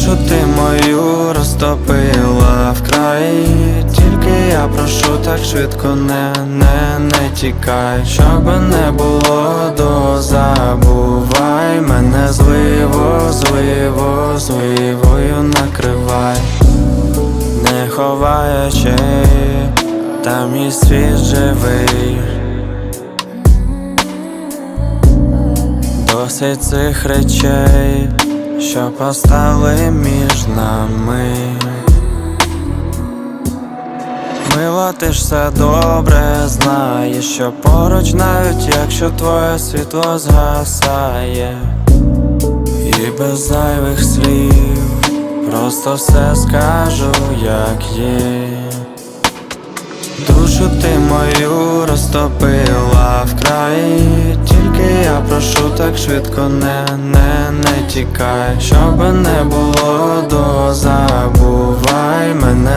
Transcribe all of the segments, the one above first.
Душу ти мою розтопила вкрай, тільки я прошу, так швидко не тікай. Щоби не було забувай мене зливою накривай. Не ховай очей, там мій світ живий. Досить цих речей, що постали між нами. Мила, ти ж все добре знаєш, що поруч, навіть якщо твоє світло згасає. І без зайвих слів просто все скажу, як є. Душу ти мою розтопила вкрай, тільки я прошу, так швидко не тікай. Щоби не було забувай мене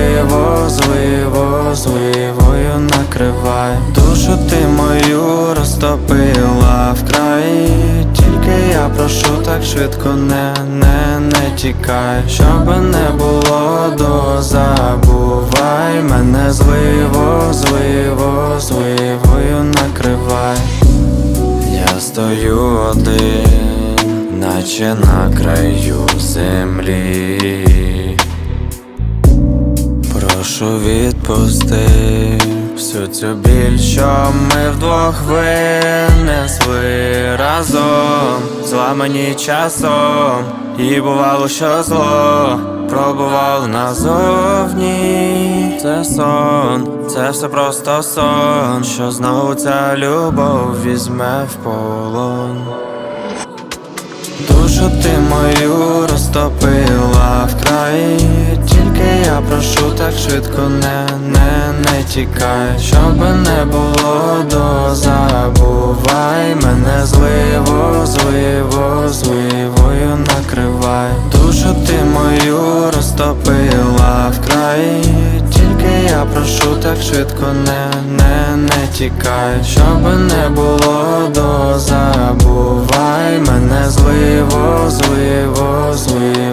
зливою накривай. Душу ти мою розтопила вкрай, тільки я прошу, так швидко не тікай. Щоби не було забувай мене зливою накривай. Я стою один, наче на краю землі. Прошу відпусти всю цю біль, що ми вдвох винесли разом, зламані часом. І бувало, що зло пробувало назовні. Це сон, це все просто сон, що знову ця любов візьме в полон. Душу ти мою розтопила вкрай, тільки я прошу, так швидко не тікай. Щоби не було забувай мене зливою накривай. Душу ти мою розтопила вкрай, тільки я прошу, так швидко не тікай. Щоби не було забувай мене зливою